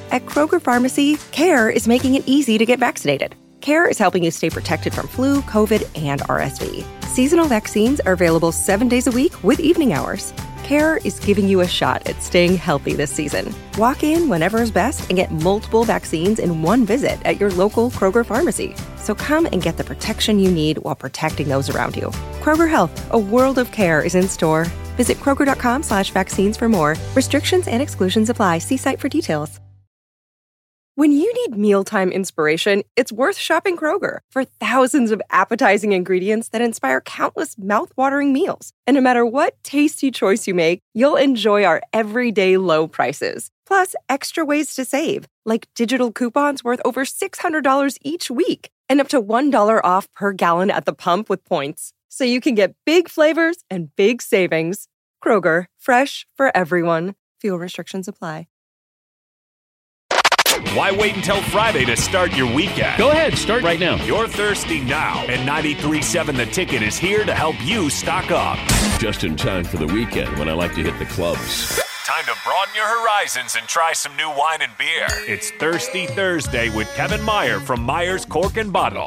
At Kroger Pharmacy, CARE is making it easy to get vaccinated. CARE is helping you stay protected from flu, COVID, and RSV. Seasonal vaccines are available 7 days a week with evening hours. CARE is giving you a shot at staying healthy this season. Walk in whenever is best and get multiple vaccines in one visit at your local Kroger Pharmacy. So come and get the protection you need while protecting those around you. Kroger Health, a world of care is in store. Visit Kroger.com/vaccines for more. Restrictions and exclusions apply. See site for details. When you need mealtime inspiration, it's worth shopping Kroger for thousands of appetizing ingredients that inspire countless mouth-watering meals. And no matter what tasty choice you make, you'll enjoy our everyday low prices. Plus, extra ways to save, like digital coupons worth over $600 each week and up to $1 off per gallon at the pump with points. So you can get big flavors and big savings. Kroger, fresh for everyone. Fuel restrictions apply. Why wait until Friday to start your weekend? Go ahead, start right now. You're thirsty now, and 93.7 The Ticket is here to help you stock up. Just in time for the weekend when I like to hit the clubs. Time to broaden your horizons and try some new wine and beer. It's Thirsty Thursday with Kevin Meyer from Meyer's Cork and Bottle.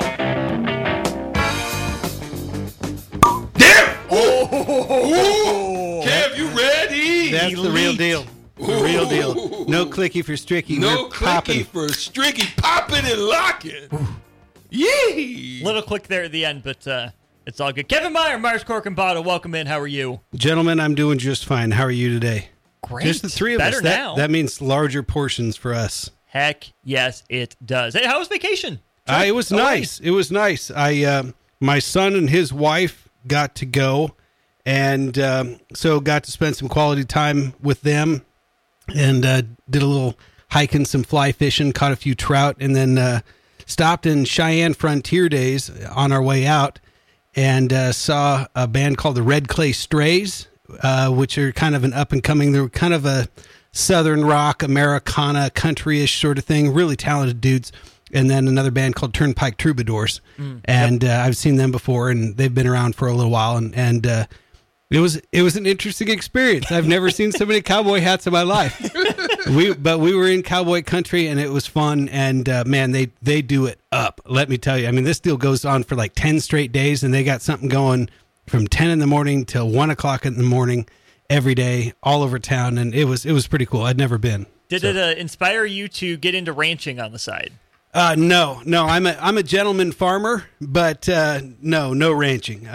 Damn! Oh! Kev, you ready? That's the real deal. The real deal. No clicky for Stricky. No clicky for Stricky. Popping and locking. Yee! Little click there at the end, but it's all good. Kevin Meyer, Myers Cork and Bottle, welcome in. How are you? Gentlemen, I'm doing just fine. How are you today? Great. Just the three of Better us. now. That means larger portions for us. Heck yes, it does. Hey, how was vacation? It was nice. It was nice. My son and his wife got to go, and so got to spend some quality time with them. And did a little hiking, some fly fishing, caught a few trout, and then stopped in Cheyenne Frontier Days on our way out and saw a band called the Red Clay Strays, which are kind of an up-and-coming, they're kind of a southern rock, Americana, country-ish sort of thing, really talented dudes. And then another band called Turnpike Troubadours. And I've seen them before, and they've been around for a little while, and it was an interesting experience. I've never seen so many cowboy hats in my life. But we were in cowboy country, and it was fun. And man, they do it up. Let me tell you. I mean, this deal goes on for like 10 straight days, and they got something going from 10 in the morning till 1 o'clock in the morning every day, all over town. And it was pretty cool. I'd never been. Did it inspire you to get into ranching on the side? No. I'm a gentleman farmer, but no ranching.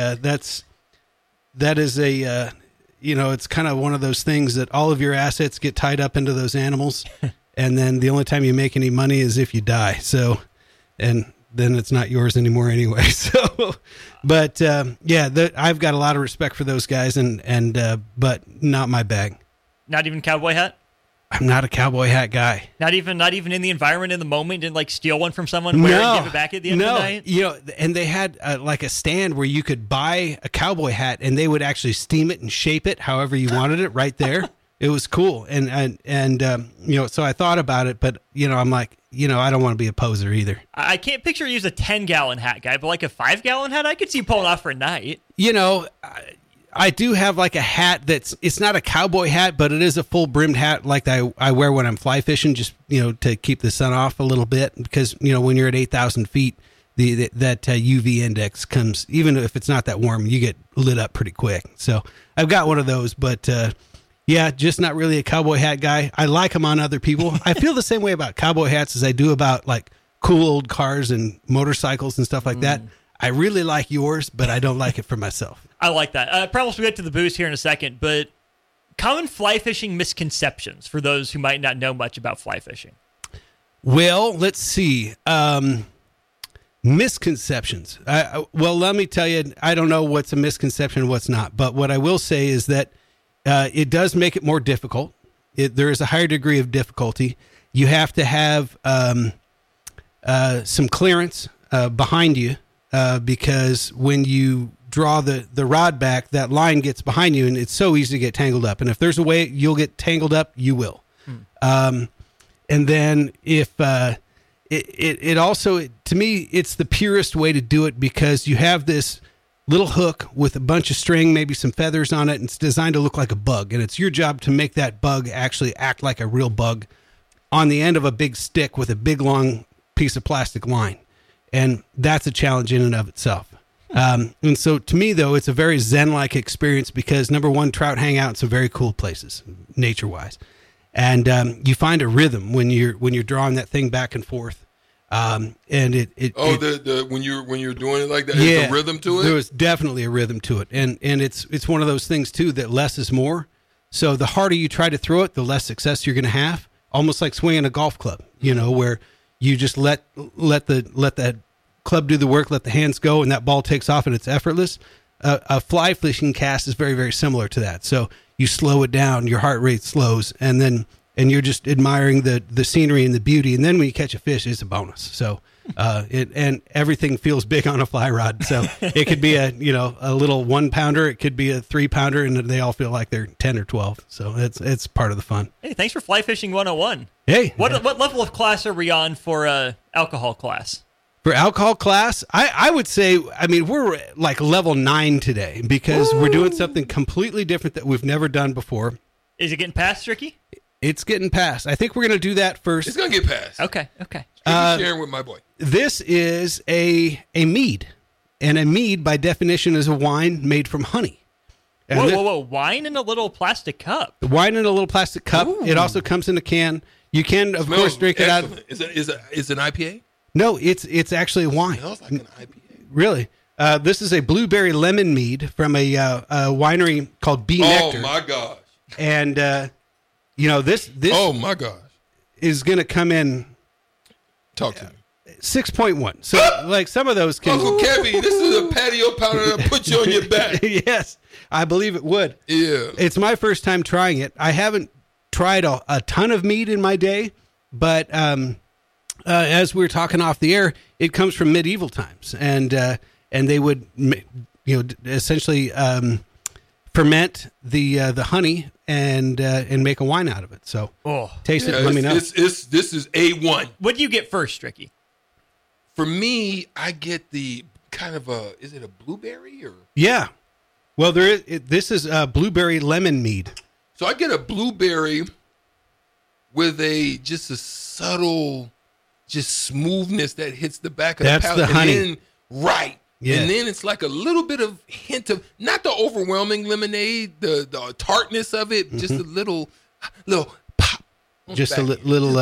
That is it's kind of one of those things that all of your assets get tied up into those animals. And then the only time you make any money is if you die. So, and then it's not yours anymore anyway. So, but I've got a lot of respect for those guys but not my bag. Not even cowboy hat? I'm not a cowboy hat guy. Not even in the environment in the moment and like steal one from someone, wear it and give it back at the end of the night? And they had like a stand where you could buy a cowboy hat and they would actually steam it and shape it however you wanted it right there. It was cool. And so I thought about it, but I'm like, I don't want to be a poser either. I can't picture you as a 10-gallon hat guy, but like a 5-gallon hat, I could see you pulling off for a night. I do have like a hat it's not a cowboy hat, but it is a full brimmed hat like I wear when I'm fly fishing, just, to keep the sun off a little bit because, when you're at 8,000 feet, that UV index comes, even if it's not that warm, you get lit up pretty quick. So I've got one of those, but just not really a cowboy hat guy. I like them on other people. I feel the same way about cowboy hats as I do about like cool old cars and motorcycles and stuff like that. I really like yours, but I don't like it for myself. I like that. I promise we'll get to the booze here in a second, but common fly fishing misconceptions for those who might not know much about fly fishing. Well, let's see. Misconceptions. Well, let me tell you, I don't know what's a misconception and what's not, but what I will say is that it does make it more difficult. There is a higher degree of difficulty. You have to have some clearance behind you because when you draw the rod back, that line gets behind you, and it's so easy to get tangled up. And if there's a way you'll get tangled up, you will. And then if it also, to me, it's the purest way to do it because you have this little hook with a bunch of string, maybe some feathers on it, and it's designed to look like a bug. And it's your job to make that bug actually act like a real bug. on the end of a big stick with a big long piece of plastic line. And that's a challenge in and of itself. And so to me, though, it's a very Zen-like experience because, number one, trout hang out in some very cool places, nature-wise. And you find a rhythm when you're drawing that thing back and forth. And when you're doing it like that, there's a rhythm to it? There was definitely a rhythm to it. And it's one of those things, too, that less is more. So the harder you try to throw it, the less success you're going to have. Almost like swinging a golf club, where you just let that club do the work, let the hands go, and that ball takes off and it's effortless. A fly fishing cast is very, very similar to that. So you slow it down, your heart rate slows, and you're just admiring the scenery and the beauty. And then when you catch a fish, it's a bonus. So and everything feels big on a fly rod. So it could be a little 1 pounder, it could be a 3 pounder, and they all feel like they're 10 or 12. So it's part of the fun. Hey, thanks for Fly Fishing 101. Hey, what level of class are we on for alcohol class? For alcohol class, I would say, we're like level 9 today because we're doing something completely different that we've never done before. Is it getting past, Ricky? It's getting past. I think we're going to do that first. It's going to get past. Okay. Sharing with my boy. This is a mead, and a mead by definition is a wine made from honey. And whoa! Wine in a little plastic cup. Wine in a little plastic cup. Ooh. It also comes in a can. You can, of course, drink excellent. it out. Is it an IPA? No, it's actually wine. It smells like an IPA. Really? This is a blueberry lemon mead from a winery called Bee Nectar. Oh my gosh! And this. Oh my gosh! Is going to come in. Talk to me. 6.1. So, like some of those can. Uncle Kevin, this is a patio powder that put you on your back. Yes, I believe it would. Yeah. It's my first time trying it. I haven't tried a ton of mead in my day, but as we were talking off the air, it comes from medieval times, and they would essentially ferment the honey and make a wine out of it. So taste it and let me know. This is A1. What do you get first, Ricky? For me, I get the kind of is it a blueberry or? Yeah. Well, this is a blueberry lemon mead. So I get a blueberry with just a subtle, just smoothness that hits the back of the palate. That's the honey. And then, right. Yeah. And then it's like a little bit of hint of, not the overwhelming lemonade, the tartness of it, just a little pop. Just a little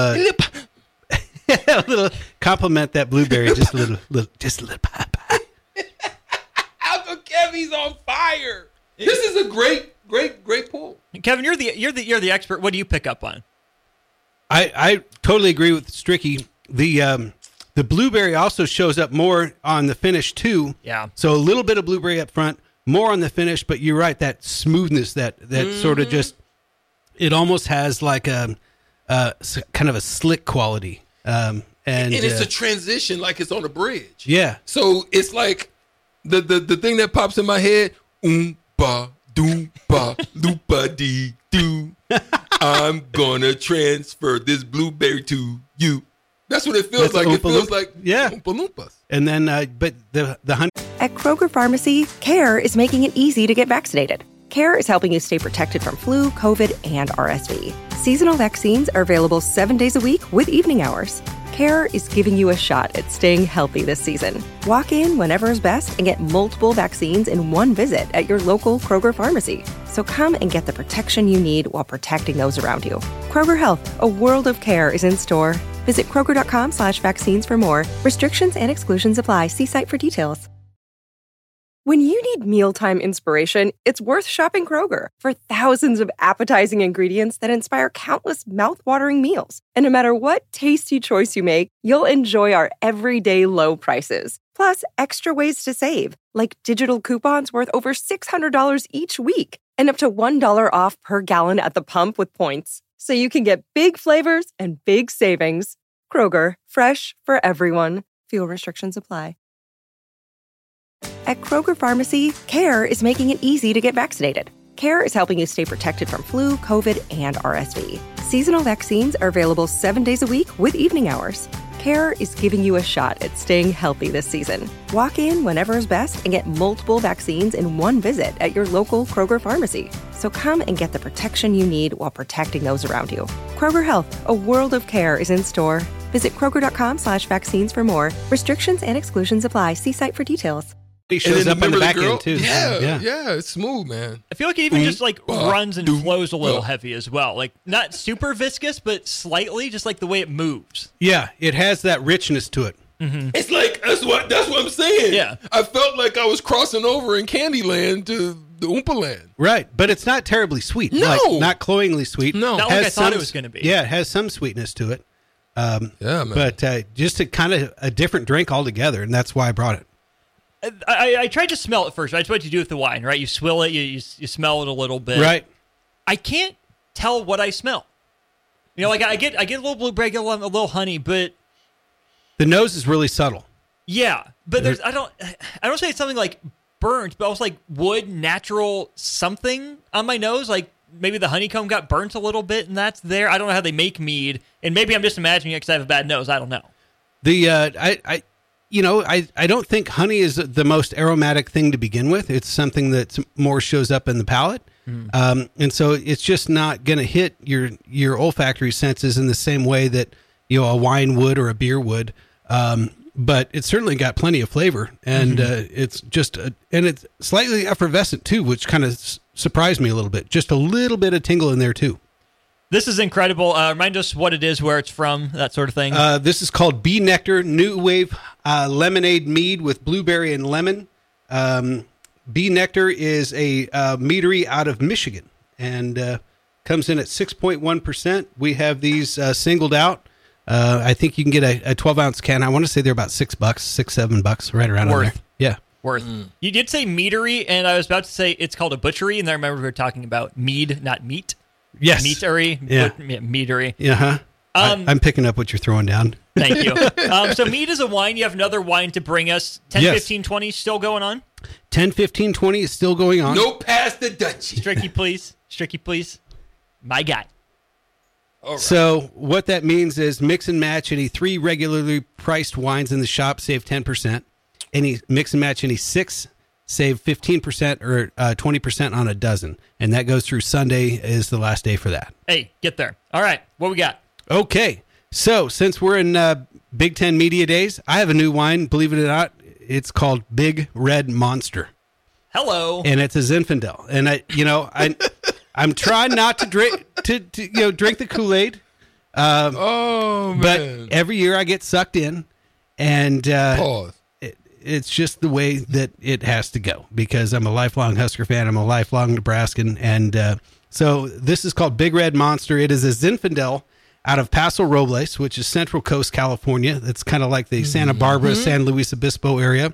a little compliment that blueberry, just a little pop. Uncle Kevin's on fire. This is a great pull. Kevin, you're the expert. What do you pick up on? I totally agree with Stricky. The blueberry also shows up more on the finish too. Yeah. So a little bit of blueberry up front, more on the finish, but you're right, that smoothness, that sort of just, it almost has like a kind of a slick quality. And it's a transition like it's on a bridge. Yeah. So it's like the thing that pops in my head, oompa doompa loopa dee doo. I'm gonna transfer this blueberry to you. That's what it feels like. It feels like Oompa Loompas. And then, but the honey. At Kroger Pharmacy, CARE is making it easy to get vaccinated. CARE is helping you stay protected from flu, COVID, and RSV. Seasonal vaccines are available 7 days a week with evening hours. CARE is giving you a shot at staying healthy this season. Walk in whenever is best and get multiple vaccines in one visit at your local Kroger pharmacy. So come and get the protection you need while protecting those around you. Kroger Health, a world of care, is in store. Visit Kroger.com/vaccines for more. Restrictions and exclusions apply. See site for details. When you need mealtime inspiration, it's worth shopping Kroger for thousands of appetizing ingredients that inspire countless mouth-watering meals. And no matter what tasty choice you make, you'll enjoy our everyday low prices. Plus, extra ways to save, like digital coupons worth over $600 each week and up to $1 off per gallon at the pump with points. So you can get big flavors and big savings. Kroger, fresh for everyone. Fuel restrictions apply. At Kroger Pharmacy, CARE is making it easy to get vaccinated. CARE is helping you stay protected from flu, COVID, and RSV. Seasonal vaccines are available 7 days a week with evening hours. CARE is giving you a shot at staying healthy this season. Walk in whenever is best and get multiple vaccines in one visit at your local Kroger pharmacy. So come and get the protection you need while protecting those around you. Kroger Health, a world of care is in store. Visit Kroger.com/vaccines for more. Restrictions and exclusions apply. See site for details. He shows up on the back end, too. Yeah, it's smooth, man. I feel like it even just like runs and flows a little heavy as well. Like not super viscous, but slightly, just like the way it moves. Yeah, it has that richness to it. Mm-hmm. It's like that's what I'm saying. Yeah, I felt like I was crossing over in Candyland to the Oompa Land. Right, but it's not terribly sweet. No, like, not cloyingly sweet. No, not like I thought it was going to be. Yeah, it has some sweetness to it. Yeah, man. But just a kind of a different drink altogether, and that's why I brought it. I tried to smell it first. That's what you do with the wine, right? You swill it, you smell it a little bit. Right. I can't tell what I smell. You know, like I get a little blueberry, a little honey, but the nose is really subtle. Yeah, but I don't say it's something like burnt, but also like wood, natural something on my nose. Like maybe the honeycomb got burnt a little bit, and that's there. I don't know how they make mead, and maybe I'm just imagining it because I have a bad nose. I don't know. I don't think honey is the most aromatic thing to begin with. It's something that more shows up in the palate. And so it's just not going to hit your olfactory senses in the same way that, a wine would or a beer would. But it's certainly got plenty of flavor, and it's just, and it's slightly effervescent too, which kind of surprised me a little bit. Just a little bit of tingle in there too. This is incredible. Remind us what it is, where it's from, that sort of thing. This is called Bee Nectar New Wave Lemonade Mead with blueberry and lemon. Bee Nectar is a meadery out of Michigan and comes in at 6.1%. We have these singled out. I think you can get a 12-ounce can. I want to say they're about $6, $7, right around there. Yeah. Worth. You did say meadery, and I was about to say it's called a butchery, and then I remember we were talking about mead, not meat. Yes. Meatery. Yeah. Meadery. Uh-huh. I'm picking up what you're throwing down. Thank you. So mead is a wine. You have another wine to bring us. 10, yes. 15, 20 still going on? 10, 15, 20 is still going on. No past the Dutchie. Stricky, please. Stricky, please. My guy. All right. So what that means is mix and match any 3 regularly priced wines in the shop, save 10%. Any mix and match any 6, save 15% or 20% on a dozen. And that goes through Sunday is the last day for that. Hey, get there. All right. What we got? Okay. So since we're in Big Ten Media Days, I have a new wine, believe it or not. It's called Big Red Monster. Hello. And it's a Zinfandel. And I'm trying not to drink drink the Kool-Aid. Man. But every year I get sucked in, and Pause. It's just the way that it has to go because I'm a lifelong Husker fan. I'm a lifelong Nebraskan. And so this is called Big Red Monster. It is a Zinfandel out of Paso Robles, which is Central Coast, California. That's kind of like the Santa Barbara, San Luis Obispo area.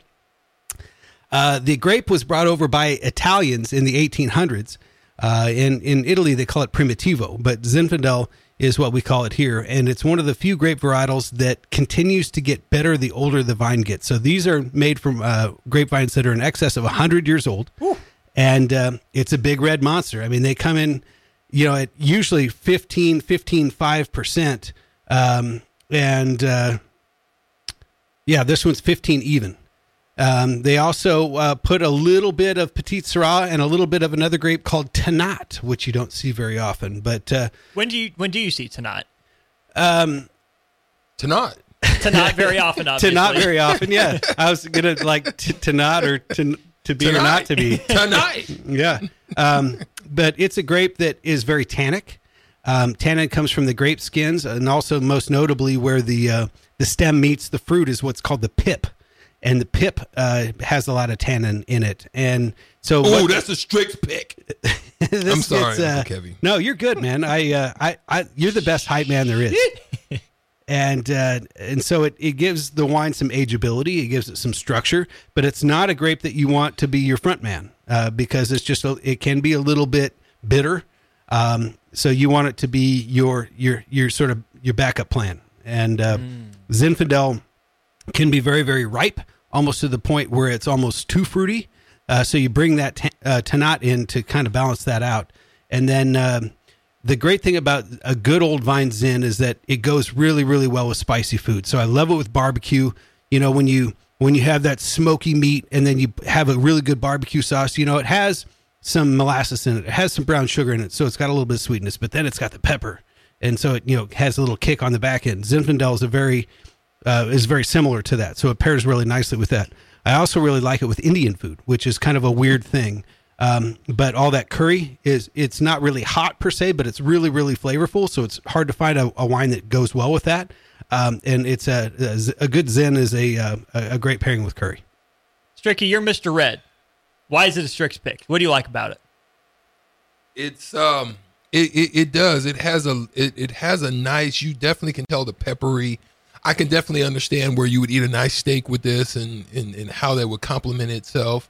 The grape was brought over by Italians in the 1800s. In Italy, they call it Primitivo, but Zinfandel is what we call it here. And it's one of the few grape varietals that continues to get better the older the vine gets. So these are made from grapevines that are in excess of 100 years old. Ooh. And it's a Big Red Monster. I mean, they come in, at usually 5%. This one's 15 even. They also put a little bit of Petit Syrah and a little bit of another grape called Tannat, which you don't see very often. But when do you see Tannat? Tannat. Tannat very often, obviously. Tannat very often, yeah. I was gonna like Tannat or to be or not to be. Tonight. Yeah. But it's a grape that is very tannic. Tannin comes from the grape skins, and also most notably where the stem meets the fruit is what's called the pip. And the pip has a lot of tannin in it, and so. Oh, that's a strict pick. I'm sorry, Kevin. No, you're good, man. You're the best hype man there is. And so it gives the wine some ageability. It gives it some structure, but it's not a grape that you want to be your front man because it's just it can be a little bit bitter. So you want it to be your sort of your backup plan. And Zinfandel can be very, very ripe, almost to the point where it's almost too fruity. So you bring that Tannat in to kind of balance that out. And then the great thing about a good old Vine Zen is that it goes really, really well with spicy food. So I love it with barbecue. You know, when you have that smoky meat and then you have a really good barbecue sauce, you know, it has some molasses in it. It has some brown sugar in it. So it's got a little bit of sweetness, but then it's got the pepper. And so it, you know, has a little kick on the back end. Zinfandel is very similar to that. So it pairs really nicely with that. I also really like it with Indian food, which is kind of a weird thing. But all that curry it's not really hot per se, but it's really, really flavorful. So it's hard to find a wine that goes well with that. And it's a good Zen is a great pairing with curry. Stricky, you're Mr. Red. Why is it a Strix pick? What do you like about it? It's it does. It has a nice. You definitely can tell the peppery. I can definitely understand where you would eat a nice steak with this and how that would complement itself.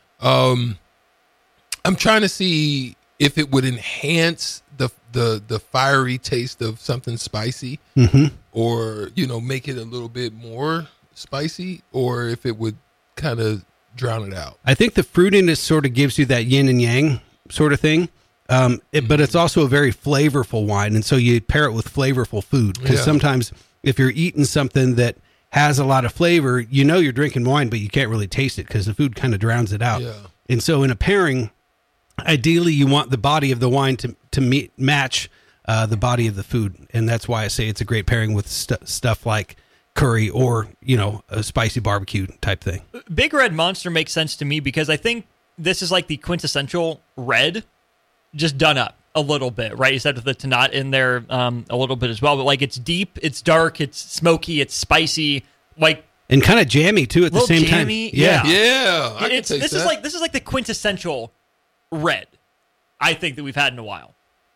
I'm trying to see if it would enhance the fiery taste of something spicy, or make it a little bit more spicy, or if it would kind of drown it out. I think the fruitiness sort of gives you that yin and yang sort of thing, but it's also a very flavorful wine, and so you pair it with flavorful food because sometimes if you're eating something that has a lot of flavor, you're drinking wine, but you can't really taste it because the food kind of drowns it out. Yeah. And so in a pairing, ideally, you want the body of the wine to match the body of the food, and that's why I say it's a great pairing with stuff like curry or a spicy barbecue type thing. Big Red Monster makes sense to me because I think this is like the quintessential red, just done up a little bit, right? You said with the Tannat in there a little bit as well, but like it's deep, it's dark, it's smoky, it's spicy, and kind of jammy too at the same time. Yeah. This is like the quintessential red, I think, that we've had in a while.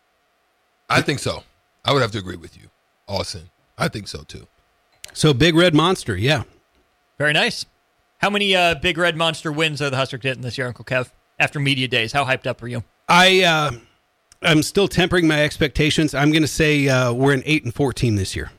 I think so. I would have to agree with you, Austin. I think so too. So Big Red Monster, yeah. Very nice. How many Big Red Monster wins are the Huskers getting this year, Uncle Kev? After media days, how hyped up are you? I'm still tempering my expectations. I'm going to say we're an 8-14 this year.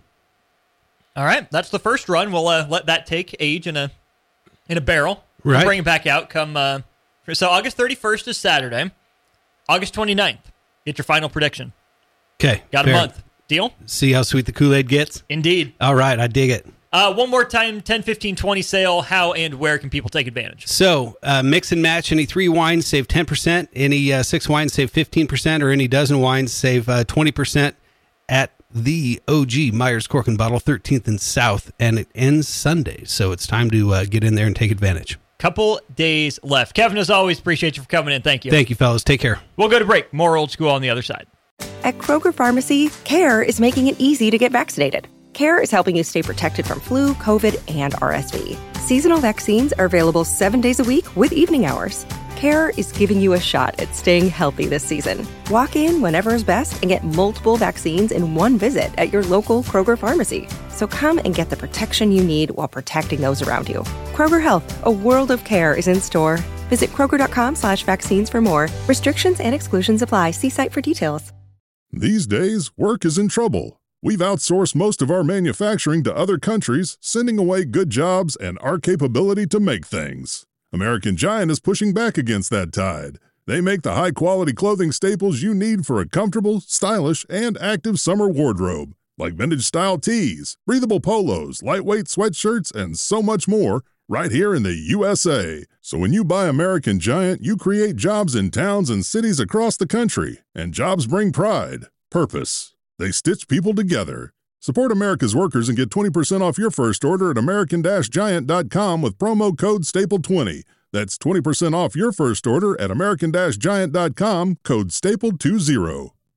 All right, that's the first run. We'll let that take age in a barrel. Right. We'll bring it back out come. So August 31st is Saturday. August 29th, get your final prediction. Okay. Got a month. Deal? See how sweet the Kool-Aid gets? Indeed. All right, I dig it. One more time, 10, 15, 20 sale. How and where can people take advantage? So mix and match. Any 3 wines, save 10%. Any 6 wines, save 15%. Or any dozen wines, save 20% at the OG Myers Cork and Bottle, 13th and South. And it ends Sunday. So it's time to get in there and take advantage. Couple days left. Kevin, as always, appreciate you for coming in. Thank you. Thank you, fellas. Take care. We'll go to break. More Old School on the other side. At Kroger Pharmacy, CARE is making it easy to get vaccinated. CARE is helping you stay protected from flu, COVID, and RSV. Seasonal vaccines are available 7 days a week with evening hours. CARE is giving you a shot at staying healthy this season. Walk in whenever is best and get multiple vaccines in one visit at your local Kroger Pharmacy. So come and get the protection you need while protecting those around you. Kroger Health, a world of care is in store. Visit Kroger.com/vaccines for more. Restrictions and exclusions apply. See site for details. These days, work is in trouble. We've outsourced most of our manufacturing to other countries, sending away good jobs and our capability to make things. American Giant is pushing back against that tide. They make the high-quality clothing staples you need for a comfortable, stylish, and active summer wardrobe, like vintage-style tees, breathable polos, lightweight sweatshirts, and so much more, right here in the USA. So when you buy American Giant, you create jobs in towns and cities across the country, and jobs bring pride, purpose. They stitch people together. Support America's workers and get 20% off your first order at American-Giant.com with promo code STAPLE20. That's 20% off your first order at American-Giant.com, code STAPLE20.